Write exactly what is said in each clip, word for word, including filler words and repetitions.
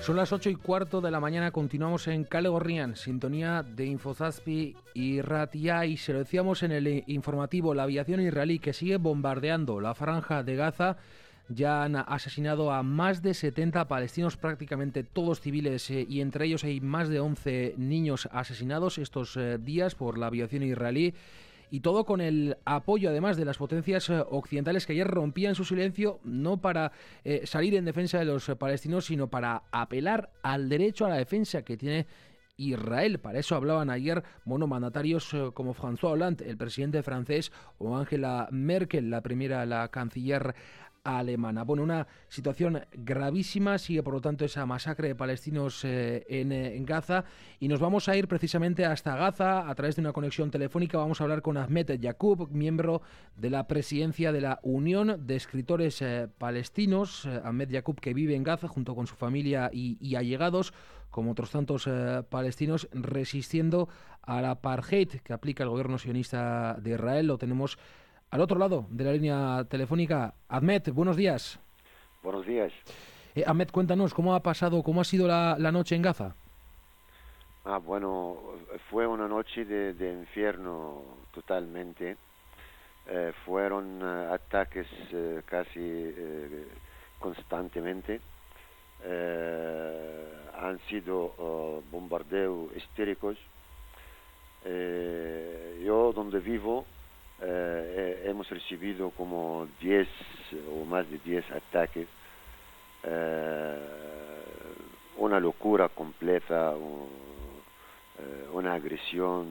Son las ocho y cuarto de la mañana, continuamos en Kale Gorrian, sintonía de Infozazpi y Ratia, y se lo decíamos en el informativo, la aviación israelí que sigue bombardeando la franja de Gaza. Ya han asesinado a más de setenta palestinos, prácticamente todos civiles, eh, y entre ellos hay más de once niños asesinados estos eh, días por la aviación israelí. Y todo con el apoyo, además, de las potencias eh, occidentales, que ayer rompían su silencio, no para eh, salir en defensa de los eh, palestinos, sino para apelar al derecho a la defensa que tiene Israel. Para eso hablaban ayer bueno, mandatarios eh, como François Hollande, el presidente francés, o Angela Merkel, la primera, la canciller alemana. Bueno, una situación gravísima, sigue por lo tanto esa masacre de palestinos eh, en, eh, en Gaza, y nos vamos a ir precisamente hasta Gaza a través de una conexión telefónica. Vamos a hablar con Ahmed Yacoub, miembro de la presidencia de la Unión de Escritores eh, Palestinos. eh, Ahmed Yacoub, que vive en Gaza junto con su familia y, y allegados, como otros tantos eh, palestinos, resistiendo al apartheid que aplica el gobierno sionista de Israel. Lo tenemos al otro lado de la línea telefónica. Ahmed, buenos días. Buenos días. Eh, Ahmed, cuéntanos, ¿cómo ha pasado, cómo ha sido la, la noche en Gaza? Ah, bueno, fue una noche de, de infierno totalmente. Eh, fueron uh, ataques uh, casi uh, constantemente. Eh, han sido uh, bombardeos histéricos. Eh, yo, donde vivo, Eh, hemos recibido como diez o más de diez ataques, eh, una locura completa, un, eh, una agresión.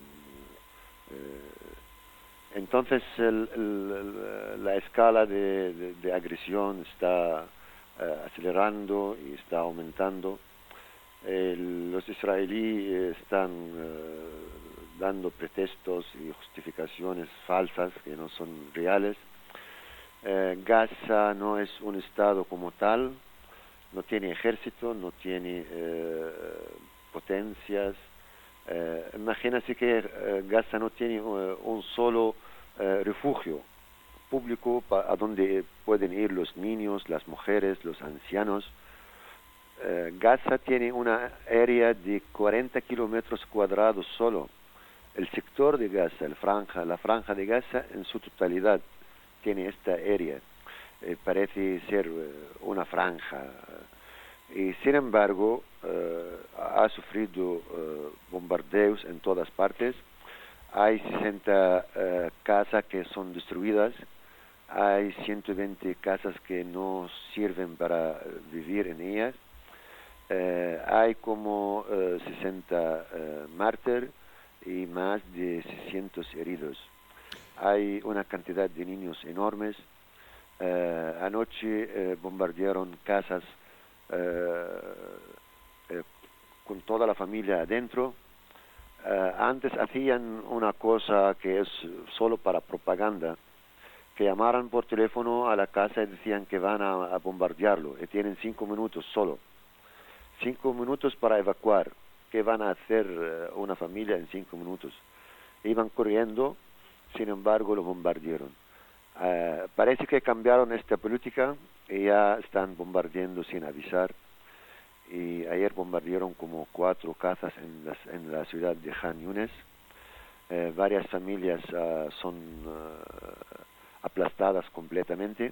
Eh, entonces el, el, la escala de, de, de agresión está eh, acelerando y está aumentando. Eh, los israelíes están eh, dando pretextos y justificaciones falsas que no son reales. Eh, Gaza no es un estado como tal, no tiene ejército, no tiene eh, potencias. Eh, imagínense que eh, Gaza no tiene uh, un solo eh, refugio público pa, a donde pueden ir los niños, las mujeres, los ancianos. Eh, Gaza tiene una área de cuarenta kilómetros cuadrados solo. El sector de Gaza, el franja, la franja de Gaza en su totalidad tiene esta área. Eh, parece ser eh, una franja. Y sin embargo, eh, ha sufrido eh, bombardeos en todas partes. Hay sesenta eh, casas que son destruidas. Hay ciento veinte casas que no sirven para vivir en ellas. Eh, hay como eh, sesenta eh, mártires y más de seiscientos heridos. Hay una cantidad de niños enormes. Eh, anoche eh, bombardearon casas eh, eh, con toda la familia adentro. Eh, antes hacían una cosa que es solo para propaganda, que llamaran por teléfono a la casa y decían que van a, a bombardearlo, y tienen cinco minutos solo. Cinco minutos para evacuar. ¿Qué van a hacer uh, una familia en cinco minutos? Iban corriendo, sin embargo lo bombardearon. Uh, parece que cambiaron esta política y ya están bombardeando sin avisar. Y ayer bombardearon como cuatro casas en, las, en la ciudad de Khan Yunis. Uh, varias familias uh, son uh, aplastadas completamente.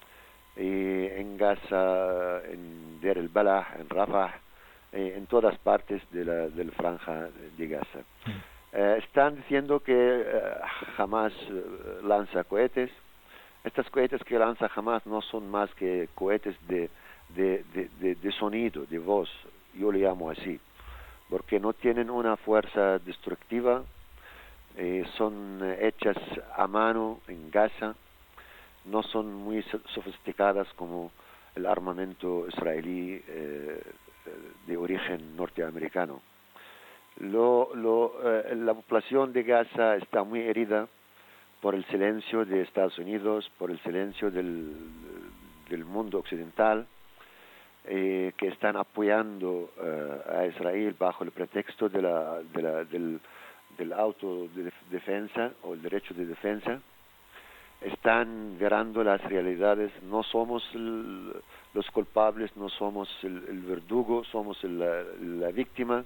Y en Gaza, en Deir el-Balah, en Rafah, eh, en todas partes de la del franja de Gaza. Eh, están diciendo que eh, Hamas eh, lanza cohetes. Estos cohetes que lanza Hamas no son más que cohetes de, de, de, de, de sonido, de voz, yo le llamo así, porque no tienen una fuerza destructiva, eh, son hechas a mano en Gaza. No son muy sofisticadas como el armamento israelí eh, de origen norteamericano. Lo, lo, eh, la población de Gaza está muy herida por el silencio de Estados Unidos, por el silencio del, del mundo occidental, eh, que están apoyando eh, a Israel bajo el pretexto de la, de la, del, del autodefensa o el derecho de defensa. están verando las realidades. No somos el, los culpables, no somos el, el verdugo, somos el, la, la víctima.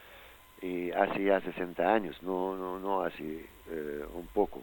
Y hace ya sesenta años, no, no, no hace eh, un poco.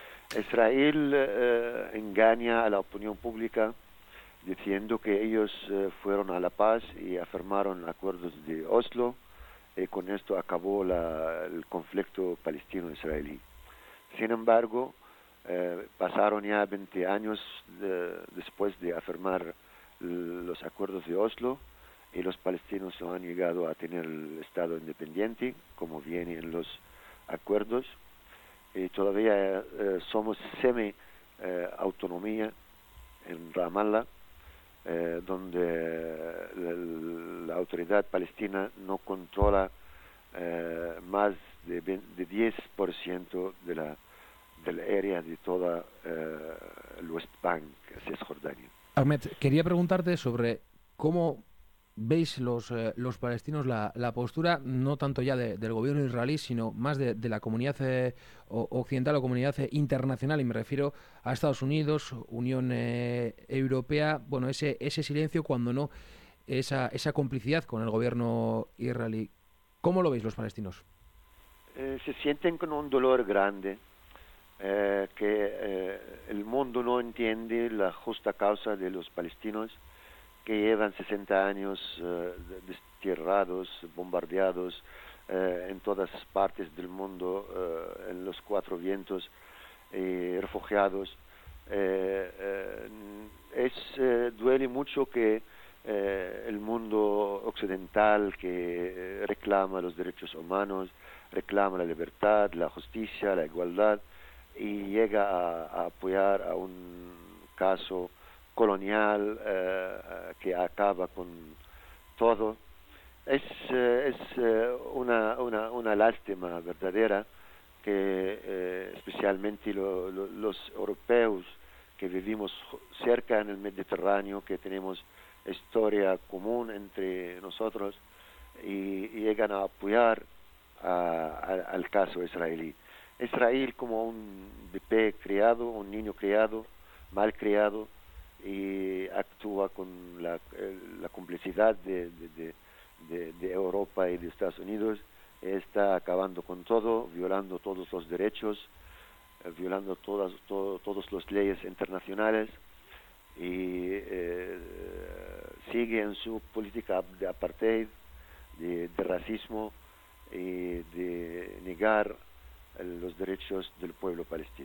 Israel eh, engaña a la opinión pública diciendo que ellos eh, fueron a la paz y afirmaron acuerdos de Oslo, y con esto acabó la, el conflicto palestino-israelí. Sin embargo, eh, pasaron ya veinte años de, después de afirmar los acuerdos de Oslo, y los palestinos no han llegado a tener el Estado independiente, como viene en los acuerdos, y todavía eh, somos semi-autonomía eh, en Ramallah, eh, donde la, la autoridad palestina no controla eh, más de, de diez por ciento de la, de la área de toda eh, el West Bank, Cisjordania. Ahmed, quería preguntarte sobre cómo veis los, eh, los palestinos la, la postura, no tanto ya de, del gobierno israelí, sino más de, de la comunidad eh, occidental o comunidad eh, internacional, y me refiero a Estados Unidos, Unión eh, Europea, bueno, ese, ese silencio, cuando no esa, esa complicidad con el gobierno israelí. ¿Cómo lo veis los palestinos? Eh, se sienten con un dolor grande, eh, que eh, el mundo no entiende la justa causa de los palestinos, que llevan sesenta años eh, desterrados, bombardeados eh, en todas partes del mundo, eh, en los cuatro vientos, eh, refugiados. Eh, eh, es, eh, duele mucho que eh, el mundo occidental, que reclama los derechos humanos, reclama la libertad, la justicia, la igualdad, y llega a, a apoyar a un caso colonial eh, que acaba con todo. Es, eh, es eh, una, una, una lástima verdadera que eh, especialmente lo, lo, los europeos que vivimos cerca en el Mediterráneo, que tenemos historia común entre nosotros, y, y llegan a apoyar a, a, al caso israelí. Israel como un bebé criado, un niño criado, mal criado, y actúa con la, la complicidad de, de, de, de Europa y de Estados Unidos, está acabando con todo, violando todos los derechos, eh, violando todas todo, todas las leyes internacionales, y eh, sigue en su política de apartheid, de, de racismo y de negar los derechos del pueblo palestino.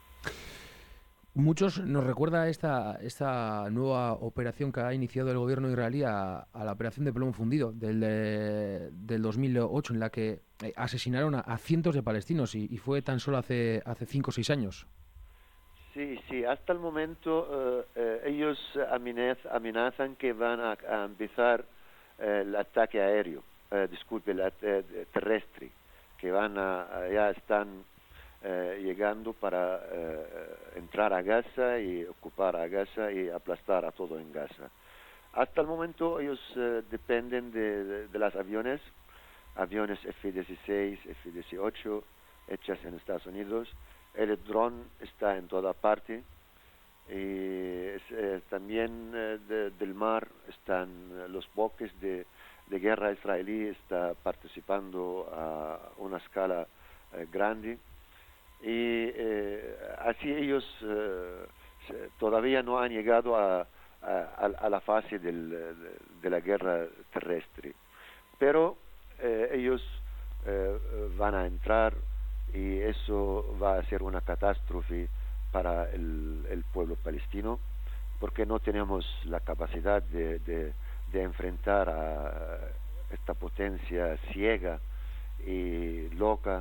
Muchos nos recuerda esta, esta nueva operación que ha iniciado el gobierno israelí a, a la operación de plomo fundido del, de, del dos mil ocho, en la que asesinaron a, a cientos de palestinos, y, y fue tan solo hace hace cinco o seis años. Sí, sí, hasta el momento uh, uh, ellos amenaz, amenazan que van a, a empezar uh, el ataque aéreo, uh, disculpe, el uh, terrestre, que van a, a ya están Eh, llegando para eh, entrar a Gaza y ocupar a Gaza y aplastar a todo en Gaza. Hasta el momento ellos eh, dependen de, de, de los aviones, aviones F dieciséis, F dieciocho, hechas en Estados Unidos. El dron está en toda parte, y es, eh, también eh, de, del mar están los buques de, de guerra israelí, está participando a una escala eh, grande. Y eh, así ellos eh, todavía no han llegado a, a, a la fase del, de, de la guerra terrestre, pero eh, ellos eh, van a entrar, y eso va a ser una catástrofe para el, el pueblo palestino, porque no tenemos la capacidad de, de, de enfrentar a esta potencia ciega y loca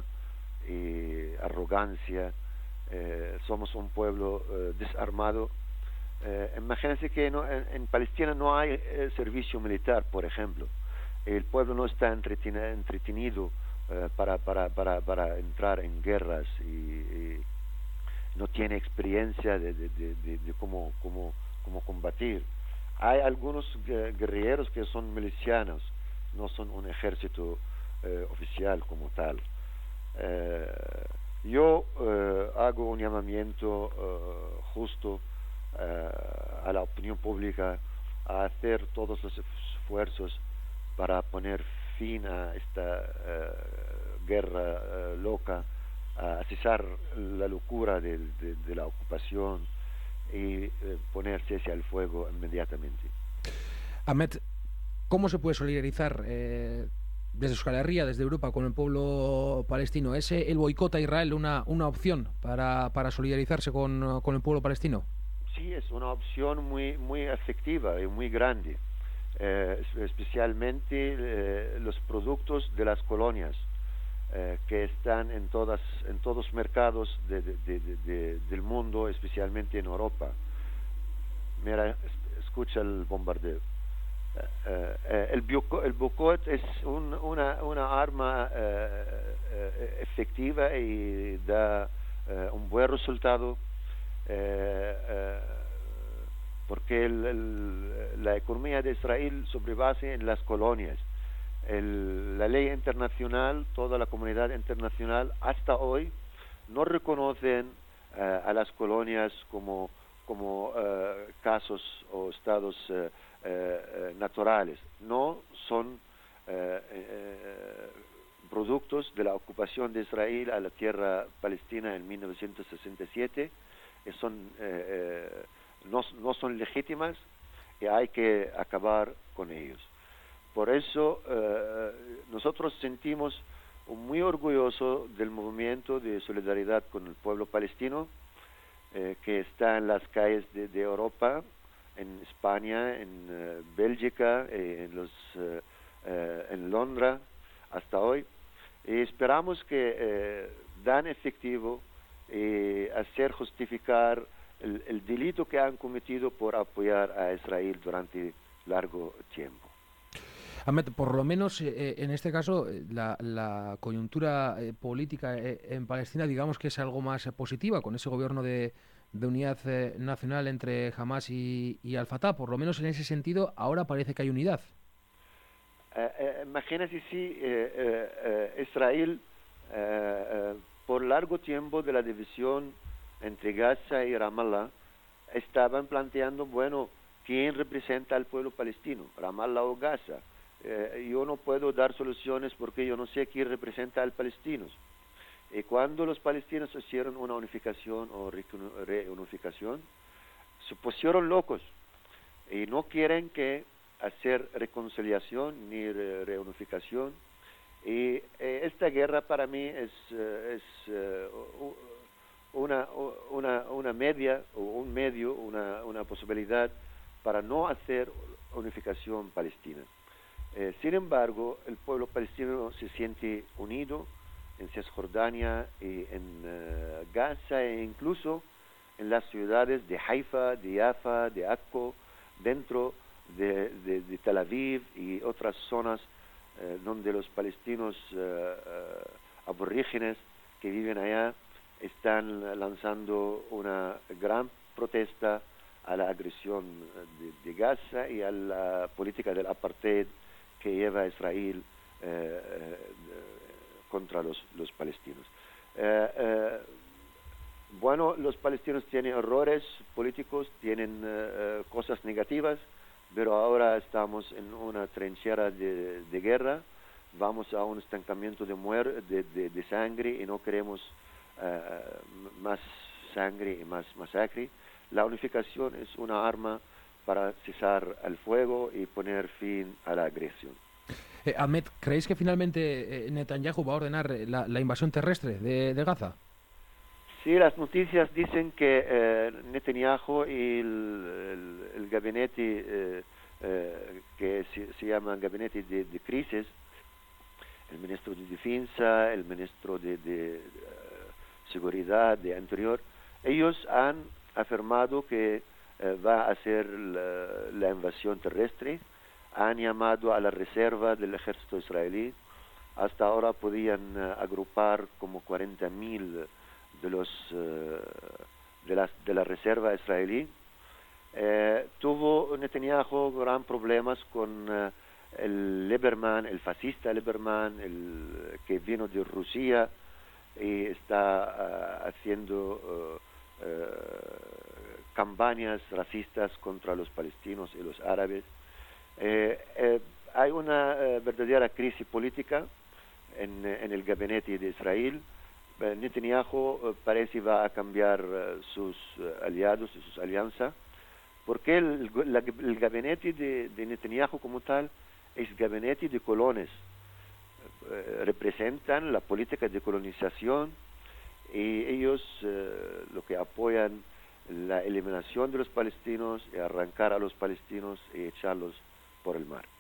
y arrogancia. Eh, somos un pueblo eh, desarmado. Eh, imagínense que no, en, en Palestina no hay eh, servicio militar, por ejemplo. El pueblo no está entretenido, entretenido eh, para, para, para, para entrar en guerras, y, y no tiene experiencia de, de, de, de, de cómo, cómo, cómo combatir. Hay algunos guerrilleros que son milicianos, no son un ejército eh, oficial como tal. Eh, Yo eh, hago un llamamiento eh, justo eh, a la opinión pública a hacer todos los esfuerzos para poner fin a esta eh, guerra eh, loca, a cesar la locura de, de, de la ocupación y eh, poner cese al fuego inmediatamente. Ahmed, ¿cómo se puede solidarizar eh, desde Euskal Herria, desde Europa, con el pueblo palestino? ¿Es el boicot a Israel una, una opción para, para solidarizarse con, con el pueblo palestino? Sí, es una opción muy, muy efectiva y muy grande, eh, especialmente eh, los productos de las colonias eh, que están en, todas, en todos los mercados de, de, de, de, del mundo, especialmente en Europa. Mira, escucha el bombardeo. Uh, uh, el, el boicot es un, una, una arma uh, uh, efectiva y da uh, un buen resultado uh, uh, porque el, el, la economía de Israel sobrebase en las colonias. El, la ley internacional, toda la comunidad internacional hasta hoy no reconocen uh, a las colonias como, como uh, casos o estados uh, Eh, naturales, no son eh, eh, productos de la ocupación de Israel a la tierra palestina en mil novecientos sesenta y siete, y son, eh, eh, no, no son legítimas y hay que acabar con ellos. Por eso eh, nosotros sentimos muy orgulloso del movimiento de solidaridad con el pueblo palestino eh, que está en las calles de, de Europa, en España, en uh, Bélgica, eh, en, los, uh, uh, en Londres, hasta hoy. Y esperamos que eh, dan efectivo eh, hacer justificar el, el delito que han cometido por apoyar a Israel durante largo tiempo. Ahmed, por lo menos eh, en este caso, la, la coyuntura eh, política eh, en Palestina, digamos que es algo más eh, positiva, con ese gobierno de, de unidad eh, nacional entre Hamas y, y Al-Fatah. Por lo menos en ese sentido, ahora parece que hay unidad. Eh, eh, imagínate si eh, eh, Israel, eh, por largo tiempo de la división entre Gaza y Ramallah, estaban planteando, bueno, ¿quién representa al pueblo palestino, Ramallah o Gaza? Eh, yo no puedo dar soluciones porque yo no sé quién representa a los palestinos. Y cuando los palestinos hicieron una unificación o reunificación, se pusieron locos y no quieren que hacer reconciliación ni re reunificación. Y eh, esta guerra para mí es, uh, es uh, una, una, una media o un medio, una, una posibilidad para no hacer unificación palestina. Eh, sin embargo, el pueblo palestino se siente unido en Cisjordania y en uh, Gaza e incluso en las ciudades de Haifa, de Jaffa, de Akko, dentro de, de, de Tel Aviv y otras zonas eh, donde los palestinos uh, uh, aborígenes que viven allá están lanzando una gran protesta a la agresión de, de Gaza y a la política del apartheid que lleva Israel eh, eh, contra los, los palestinos. Eh, eh, bueno, los palestinos tienen errores políticos, tienen eh, cosas negativas, pero ahora estamos en una trinchera de, de guerra, vamos a un estancamiento de, muer de, de, de sangre y no queremos eh, más sangre y más masacre. La unificación es una arma para cesar el fuego y poner fin a la agresión. Eh, Ahmed, ¿creéis que finalmente eh, Netanyahu va a ordenar la, la invasión terrestre de, de Gaza? Sí, las noticias dicen que eh, Netanyahu y el, el, el gabinete eh, eh, que se, se llama gabinete de, de crisis, el ministro de Defensa, el ministro de, de uh, Seguridad, de Interior, ellos han afirmado que eh, va a hacer la, la invasión terrestre, han llamado a la reserva del ejército israelí, hasta ahora podían uh, agrupar como cuarenta mil de los uh, de, las, de la reserva israelí. Eh, tuvo Netanyahu gran problemas con uh, el Lieberman, el fascista Lieberman, el que vino de Rusia, y está uh, haciendo uh, uh, campañas racistas contra los palestinos y los árabes. Eh, eh, hay una eh, verdadera crisis política en, en el gabinete de Israel. Eh, Netanyahu eh, parece va a cambiar eh, sus eh, aliados y sus alianzas, porque el, la, el gabinete de, de Netanyahu como tal es gabinete de colones. Eh, representan la política de colonización y ellos eh, lo que apoyan la eliminación de los palestinos y arrancar a los palestinos y echarlos por el mar.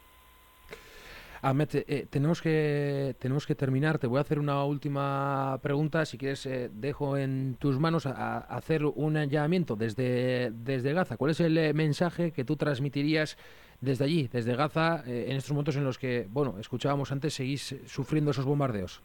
Ahmed, eh, tenemos que tenemos que terminar. Te voy a hacer una última pregunta. Si quieres, eh, dejo en tus manos a, a hacer un llamamiento desde, desde Gaza. ¿Cuál es el eh, mensaje que tú transmitirías desde allí, desde Gaza, eh, en estos momentos en los que, bueno, escuchábamos antes, seguís sufriendo esos bombardeos?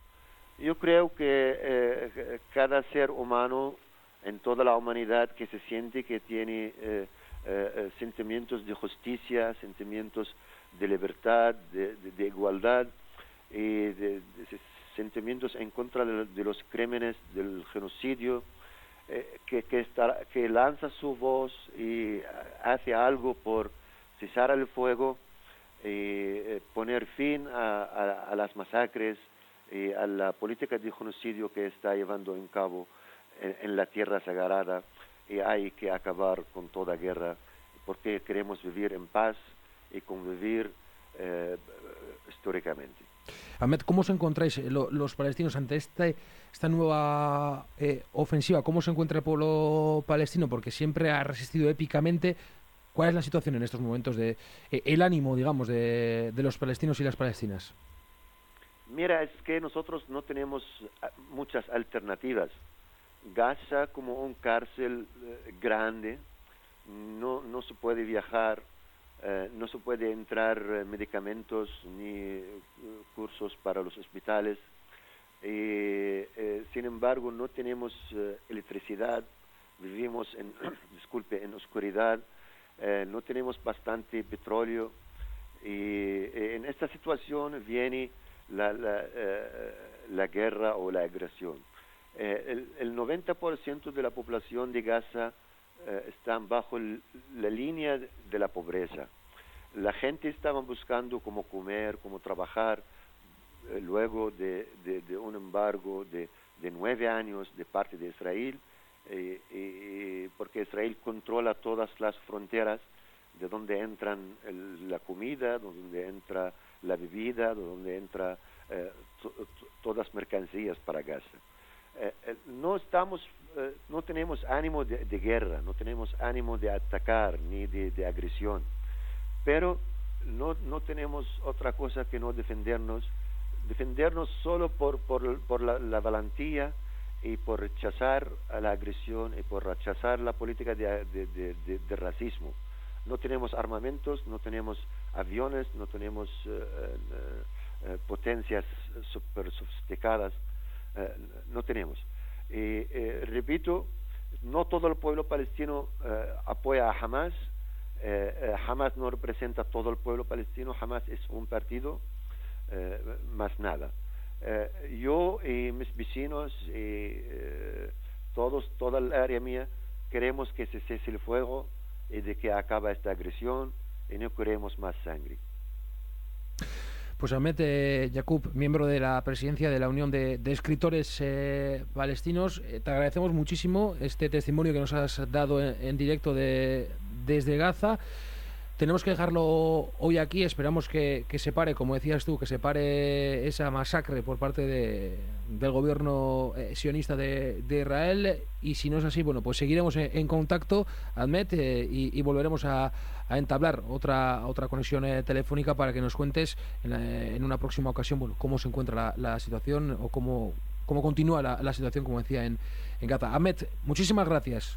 Yo creo que eh, cada ser humano en toda la humanidad que se siente que tiene eh, eh, sentimientos de justicia, sentimientos de libertad, de, de, de igualdad y de, de sentimientos en contra de, de los crímenes, del genocidio, eh, que, que, está, que lanza su voz y hace algo por cesar el fuego y eh, poner fin a, a, a las masacres y a la política de genocidio que está llevando en cabo en, en la tierra sagrada, y hay que acabar con toda guerra porque queremos vivir en paz y convivir eh, históricamente. Ahmed, ¿cómo os encontráis lo, los palestinos ante este, esta nueva eh, ofensiva? ¿Cómo se encuentra el pueblo palestino? Porque siempre ha resistido épicamente. ¿Cuál es la situación en estos momentos, de eh, el ánimo, digamos, de, de los palestinos y las palestinas? Mira, es que nosotros no tenemos muchas alternativas. Gaza como un cárcel eh, grande, no, no se puede viajar, eh, no se puede entrar eh, medicamentos ni eh, cursos para los hospitales. Eh, eh, sin embargo, no tenemos eh, electricidad, vivimos en, disculpe, en oscuridad, eh, no tenemos bastante petróleo, y eh, en esta situación viene la, la, eh, la guerra o la agresión. Eh, el, el noventa por ciento de la población de Gaza eh, están bajo el, la línea de la pobreza. La gente estaba buscando cómo comer, cómo trabajar, eh, luego de, de, de un embargo de, de nueve años de parte de Israel, eh, eh, porque Israel controla todas las fronteras de donde entran el, la comida, donde entra la bebida, donde entra eh, to, to, todas mercancías para Gaza. Eh, eh, no estamos, eh, no tenemos ánimo de, de guerra, no tenemos ánimo de atacar ni de, de agresión, pero no, no tenemos otra cosa que no defendernos, defendernos solo por, por, por la, la valentía y por rechazar a la agresión y por rechazar la política de, de, de, de, de racismo. No tenemos armamentos, no tenemos aviones, no tenemos uh, uh, uh, potencias super sofisticadas, uh, no tenemos. Y eh, repito, no todo el pueblo palestino uh, apoya a Hamas. Uh, uh, Hamas no representa todo el pueblo palestino, Hamas es un partido, uh, más nada. Uh, yo y mis vecinos y uh, todos, toda la área mía, queremos que se cese el fuego y de que acaba esta agresión y no queremos más sangre. Pues Ahmed eh, Yaqub, miembro de la presidencia de la Unión de, de Escritores eh, Palestinos, eh, te agradecemos muchísimo este testimonio que nos has dado en, en directo de, desde Gaza. Tenemos que dejarlo hoy aquí, esperamos que, que se pare, como decías tú, que se pare esa masacre por parte de, del gobierno eh, sionista de, de Israel, y si no es así, bueno, pues seguiremos en, en contacto, Ahmed, eh, y, y volveremos a, a entablar otra otra conexión eh, telefónica para que nos cuentes en, la, en una próxima ocasión, bueno, cómo se encuentra la, la situación o cómo, cómo continúa la, la situación, como decía, en, en Gaza. Ahmed, muchísimas gracias.